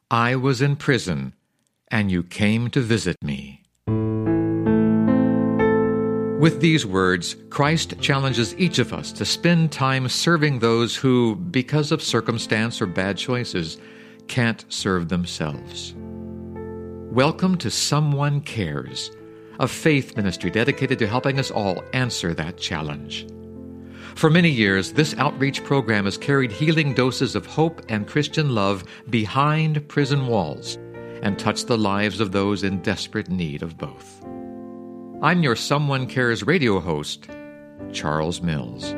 I was in prison, and you came to visit me. With these words, Christ challenges each of us to spend time serving those who, because of circumstance or bad choices, can't serve themselves. Welcome to Someone Cares, a faith ministry dedicated to helping us all answer that challenge. For many years, this outreach program has carried healing doses of hope and Christian love behind prison walls and touched the lives of those in desperate need of both. I'm your Someone Cares radio host, Charles Mills.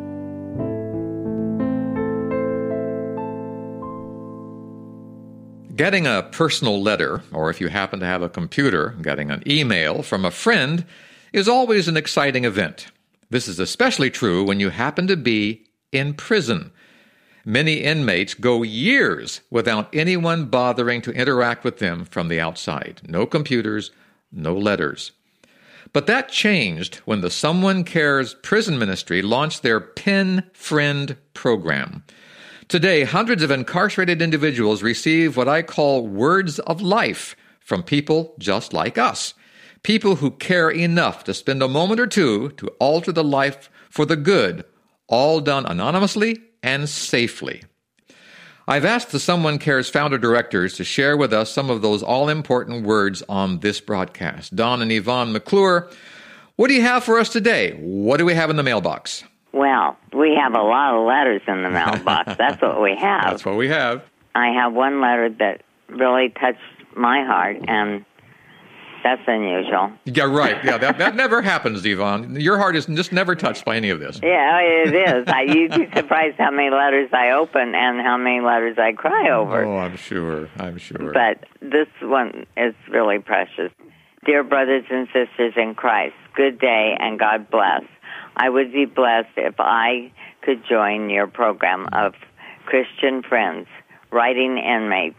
Getting a personal letter, or if you happen to have a computer, getting an email from a friend is always an exciting event. This is especially true when you happen to be in prison. Many inmates go years without anyone bothering to interact with them from the outside. No computers, no letters. But that changed when the Someone Cares prison ministry launched their Pen Friend program. Today, hundreds of incarcerated individuals receive what I call words of life from people just like us. People who care enough to spend a moment or two to alter the life for the good, all done anonymously and safely. I've asked the Someone Cares founder-directors to share with us some of those all-important words on this broadcast. Don and Yvonne McClure, what do you have for us today? What do we have in the mailbox? Well, we have a lot of letters in the mailbox. That's what we have. That's what we have. I have one letter that really touched my heart, and that's unusual. Yeah, right. Yeah, that never happens, Yvonne. Your heart is just never touched by any of this. Yeah, it is. You'd be surprised how many letters I open and how many letters I cry over. Oh, I'm sure. But this one is really precious. Dear brothers and sisters in Christ, good day and God bless. I would be blessed if I could join your program of Christian friends, writing inmates.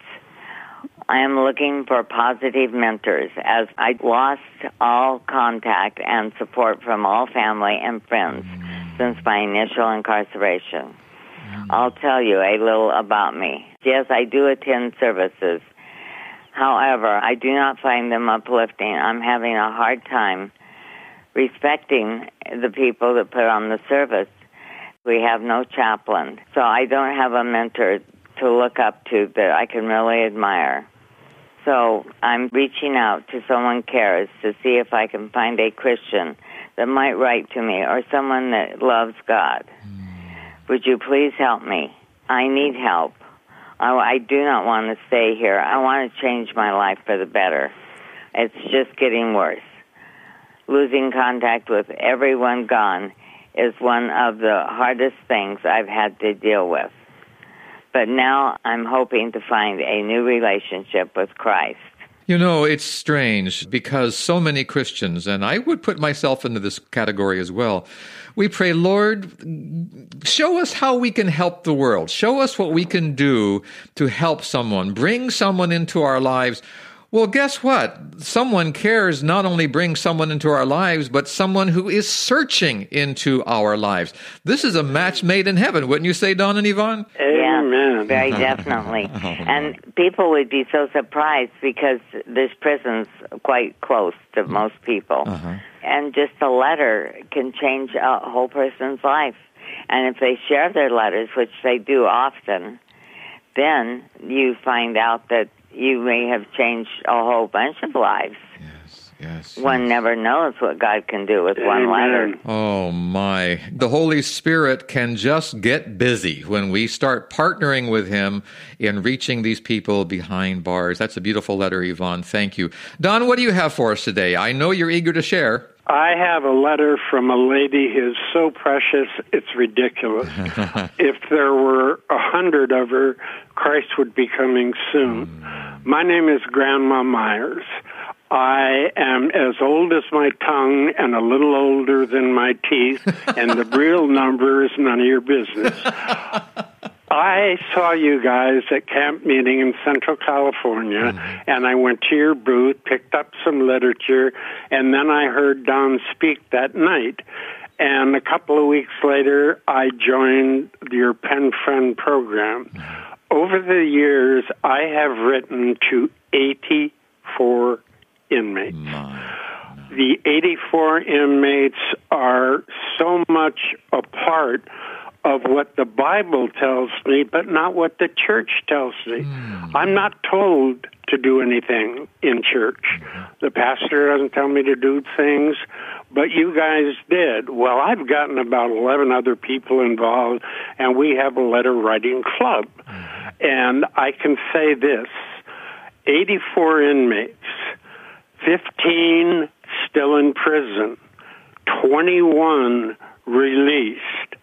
I am looking for positive mentors as I lost all contact and support from all family and friends since my initial incarceration. I'll tell you a little about me. Yes, I do attend services. However, I do not find them uplifting. I'm having a hard time respecting the people that put on the service. We have no chaplain, so I don't have a mentor to look up to that I can really admire. So I'm reaching out to Someone Cares to see if I can find a Christian that might write to me or someone that loves God. Would you please help me? I need help. I do not want to stay here. I want to change my life for the better. It's just getting worse. Losing contact with everyone gone is one of the hardest things I've had to deal with. But now I'm hoping to find a new relationship with Christ. You know, it's strange because so many Christians, and I would put myself into this category as well, we pray, Lord, show us how we can help the world. Show us what we can do to help someone, bring someone into our lives. Well, guess what? Someone Cares not only brings someone into our lives, but someone who is searching into our lives. This is a match made in heaven, wouldn't you say, Don and Yvonne? Amen. Yes, very definitely. And people would be so surprised because this prison's quite close to most people. And just a letter can change a whole person's life. And if they share their letters, which they do often, then you find out that you may have changed a whole bunch of lives. Yes. One never knows what God can do with one letter. Oh, my. The Holy Spirit can just get busy when we start partnering with Him in reaching these people behind bars. That's a beautiful letter, Yvonne. Thank you. Don, what do you have for us today? I know you're eager to share. I have a letter from a lady who's so precious, it's ridiculous. If there were 100 of her, Christ would be coming soon. My name is Grandma Myers. I am as old as my tongue and a little older than my teeth, and the real number is none of your business. I saw you guys at camp meeting in Central California, and I went to your booth, picked up some literature, and then I heard Don speak that night. And a couple of weeks later, I joined your Pen Friend program. over the years, I have written to 84 inmates. The 84 inmates are so much a part of what the Bible tells me, but not what the church tells me. I'm not told to do anything in church. The pastor doesn't tell me to do things, but you guys did. Well, I've gotten about 11 other people involved, and we have a letter writing club. And I can say this, 84 inmates, 15 still in prison, 21 released,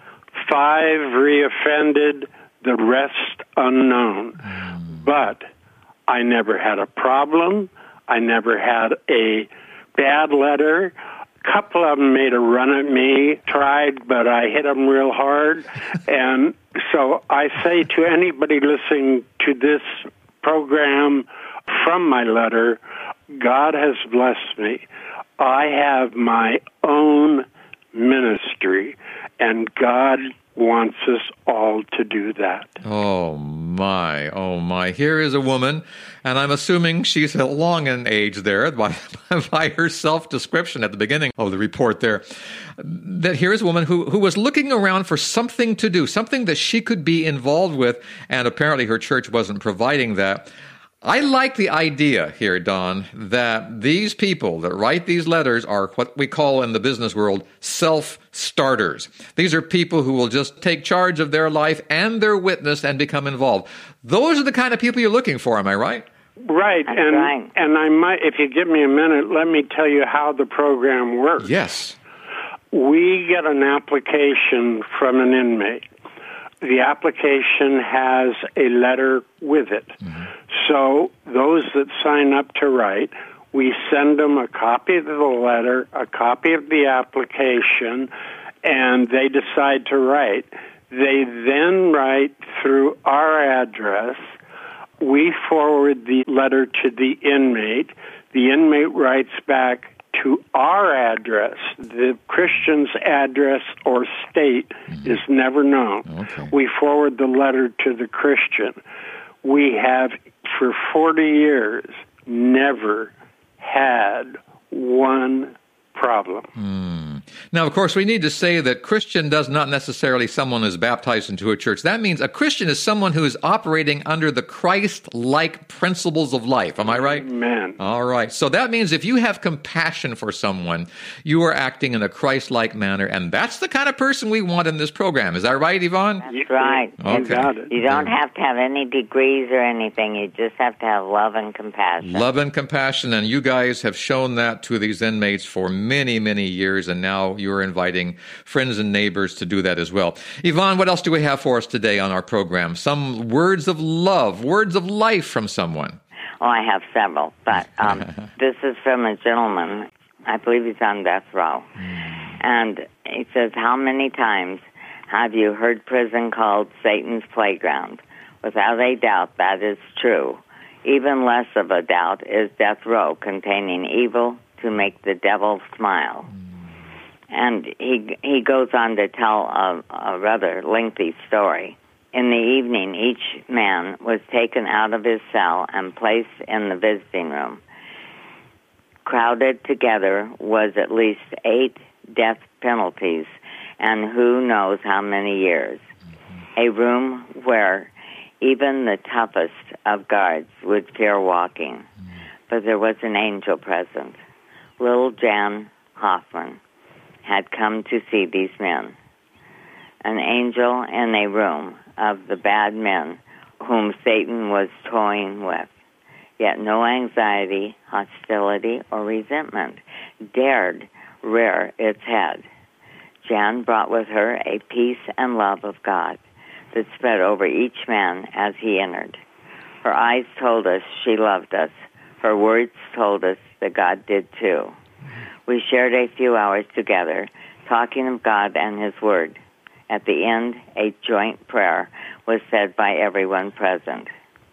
5 reoffended, the rest unknown. But I never had a problem. I never had a bad letter. A couple of them made a run at me, tried, but I hit them real hard. And so I say to anybody listening to this program from my letter, God has blessed me. I have my own ministry, and God wants us all to do that. Oh, my. Oh, my. Here is a woman, and I'm assuming she's long in age there by her self-description at the beginning of the report there, that here is a woman who was looking around for something to do, something that she could be involved with, and apparently her church wasn't providing that. I like the idea here, Don, that these people that write these letters are what we call in the business world self-starters. These are people who will just take charge of their life and their witness and become involved. Those are the kind of people you're looking for, am I right? Right. And I might, if you give me a minute, let me tell you how the program works. Yes. We get an application from an inmate. The application has a letter with it. So those that sign up to write, we send them a copy of the letter, a copy of the application, and they decide to write. They then write through our address. We forward the letter to the inmate. The inmate writes back to our address. The Christian's address or state is never known. Okay. We forward the letter to the Christian. We have, for 40 years, never had one problem. Now, of course, we need to say that Christian does not necessarily someone who's baptized into a church. That means a Christian is someone who is operating under the Christ-like principles of life. Am I right? Amen. All right. So that means if you have compassion for someone, you are acting in a Christ-like manner, and that's the kind of person we want in this program. Is that right, Yvonne? That's right. Okay. You got it. You don't have to have any degrees or anything. You just have to have love and compassion. Love and compassion, and you guys have shown that to these inmates for many, many years, and now you're inviting friends and neighbors to do that as well. Yvonne, what else do we have for us today on our program? Some words of love, words of life from someone. Oh, I have several, but this is from a gentleman. I believe he's on death row. And he says, how many times have you heard prison called Satan's playground? Without a doubt, that is true. Even less of a doubt is death row containing evil to make the devil smile. And he goes on to tell a rather lengthy story. In the evening, each man was taken out of his cell and placed in the visiting room. Crowded together was at least 8 death penalties and who knows how many years. A room where even the toughest of guards would fear walking. But there was an angel present. Little Jan Hoffman had come to see these men. An angel in a room of the bad men whom Satan was toying with. Yet no anxiety, hostility, or resentment dared rear its head. Jan brought with her a peace and love of God that spread over each man as he entered. Her eyes told us she loved us. Her words told us that God did too. We shared a few hours together, talking of God and His Word. At the end, a joint prayer was said by everyone present.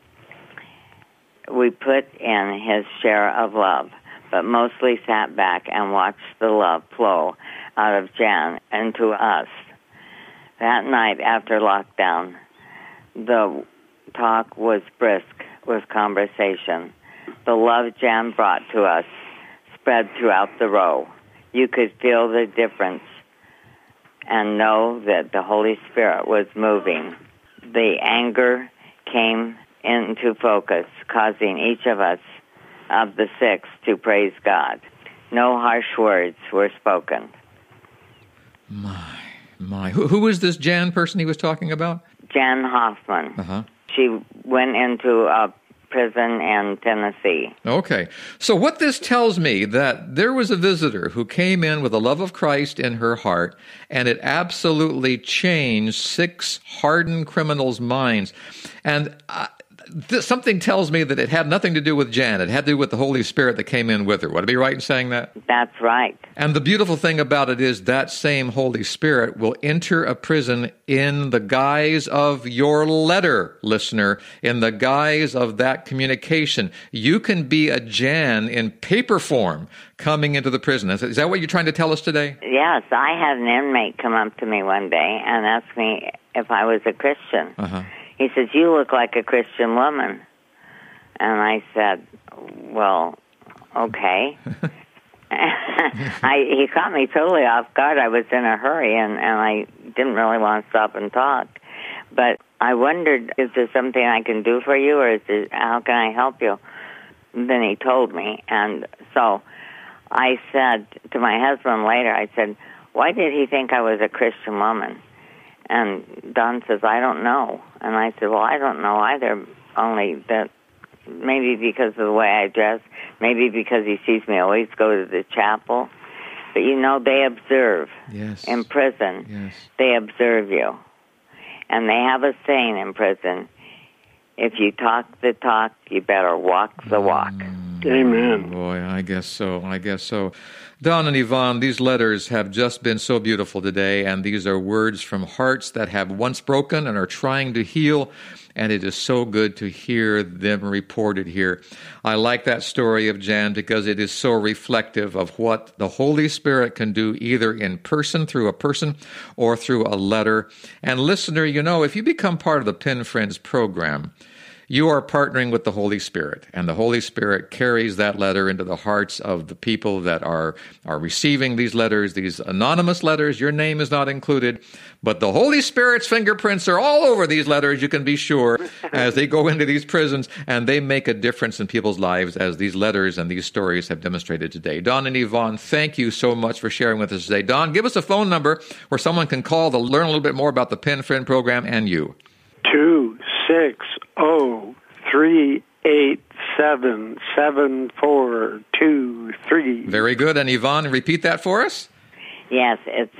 We put in his share of love, but mostly sat back and watched the love flow out of Jan into us. That night after lockdown, the talk was brisk, was conversation. The love Jan brought to us spread throughout the row. You could feel the difference and know that the Holy Spirit was moving. The anger came into focus, causing each of us, of the 6, to praise God. No harsh words were spoken. My. Who is this Jan person he was talking about? Jan Hoffman. Uh-huh. She went into a prison in Tennessee. Okay. So what this tells me, that there was a visitor who came in with the love of Christ in her heart, and it absolutely changed 6 hardened criminals' minds. And something tells me that it had nothing to do with Jan. It had to do with the Holy Spirit that came in with her. Would I be right in saying that? That's right. And the beautiful thing about it is that same Holy Spirit will enter a prison in the guise of your letter, listener, in the guise of that communication. You can be a Jan in paper form coming into the prison. Is that what you're trying to tell us today? Yes. I had an inmate come up to me one day and ask me if I was a Christian. Uh-huh. He says, "You look like a Christian woman." And I said, "Well, okay." He caught me totally off guard. I was in a hurry, and I didn't really want to stop and talk. But I wondered, is there something I can do for you, or how can I help you? And then he told me. And so I said to my husband later, I said, "Why did he think I was a Christian woman?" And Don says, "I don't know." And I said, "Well, I don't know either, only that maybe because of the way I dress, maybe because he sees me always go to the chapel. But, they observe. Yes. In prison. Yes. They observe you. And they have a saying in prison, if you talk the talk, you better walk the walk." Amen. Boy, I guess so. Don and Yvonne, these letters have just been so beautiful today, and these are words from hearts that have once broken and are trying to heal, and it is so good to hear them reported here. I like that story of Jan because it is so reflective of what the Holy Spirit can do either in person, through a person, or through a letter. And listener, if you become part of the Pen Friends program, you are partnering with the Holy Spirit, and the Holy Spirit carries that letter into the hearts of the people that are receiving these letters, these anonymous letters. Your name is not included, but the Holy Spirit's fingerprints are all over these letters, you can be sure, as they go into these prisons, and they make a difference in people's lives, as these letters and these stories have demonstrated today. Don and Yvonne, thank you so much for sharing with us today. Don, give us a phone number where someone can call to learn a little bit more about the Pen Friend program and you. 260-387-7423. Very good. And Yvonne, repeat that for us? Yes, it's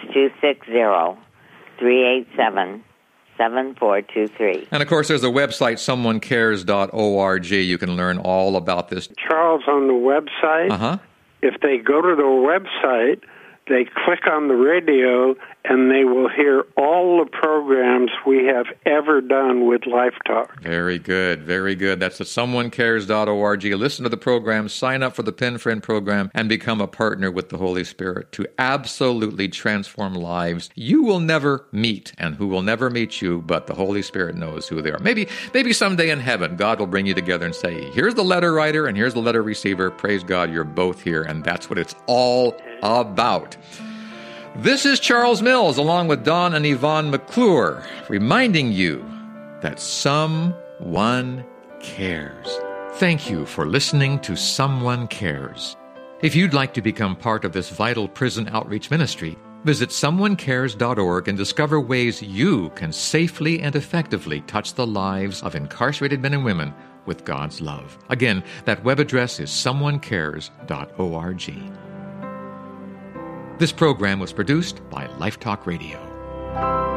260-387-7423. And, of course, there's a website, someonecares.org. You can learn all about this. Charles, on the website, if they go to the website, they click on the radio, and they will hear all the programs we have ever done with Life Talk. Very good, very good. That's at someonecares.org. Listen to the program, sign up for the Pen Friend program, and become a partner with the Holy Spirit to absolutely transform lives you will never meet and who will never meet you, but the Holy Spirit knows who they are. Maybe someday in heaven, God will bring you together and say, here's the letter writer and here's the letter receiver. Praise God, you're both here, and that's what it's all about. This is Charles Mills, along with Don and Yvonne McClure, reminding you that someone cares. Thank you for listening to Someone Cares. If you'd like to become part of this vital prison outreach ministry, visit someonecares.org and discover ways you can safely and effectively touch the lives of incarcerated men and women with God's love. Again, that web address is someonecares.org. This program was produced by Life Talk Radio.